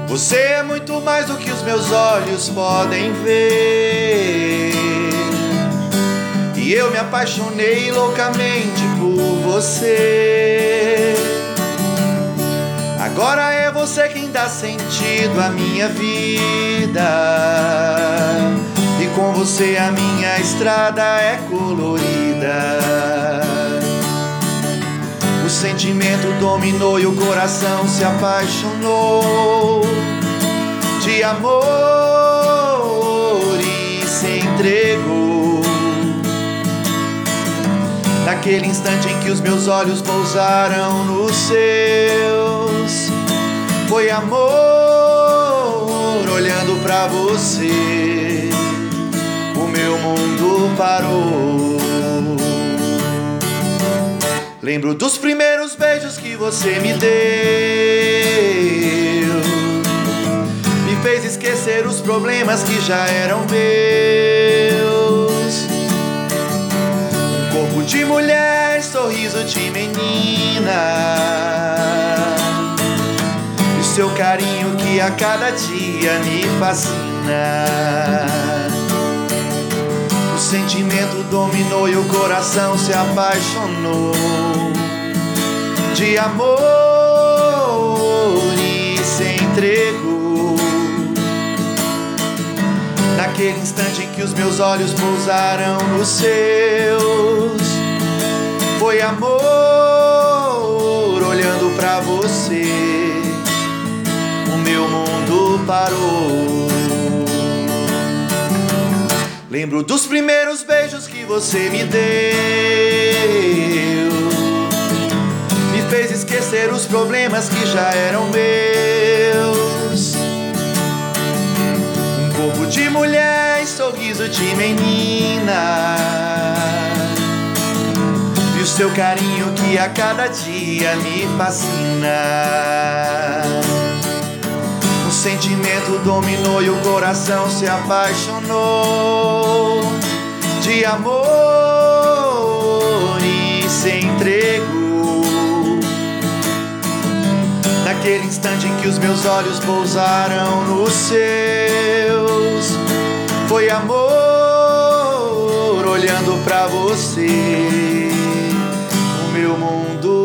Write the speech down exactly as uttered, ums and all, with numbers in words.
Você é muito mais do que os meus olhos podem ver. E eu me apaixonei loucamente por você. Agora é você quem dá sentido à minha vida. E com você a minha estrada é colorida. O sentimento dominou e o coração se apaixonou de amor e se entregou. Naquele instante em que os meus olhos pousaram nos seus, foi amor olhando pra você, o meu mundo parou. Lembro dos primeiros beijos que você me deu, me fez esquecer os problemas que já eram meus. Um corpo de mulher, sorriso de menina, e o seu carinho que a cada dia me fascina. O sentimento dominou e o coração se apaixonou de amor e se entregou. Naquele instante em que os meus olhos pousaram nos seus, foi amor olhando pra você, o meu mundo parou. Lembro dos primeiros beijos que você me deu, me fez esquecer os problemas que já eram meus. Um corpo de mulher e sorriso de menina, e o seu carinho que a cada dia me fascina. O sentimento dominou e o coração se apaixonou de amor e se entregou. Naquele instante em que os meus olhos pousaram nos seus, foi amor olhando pra você, o meu mundo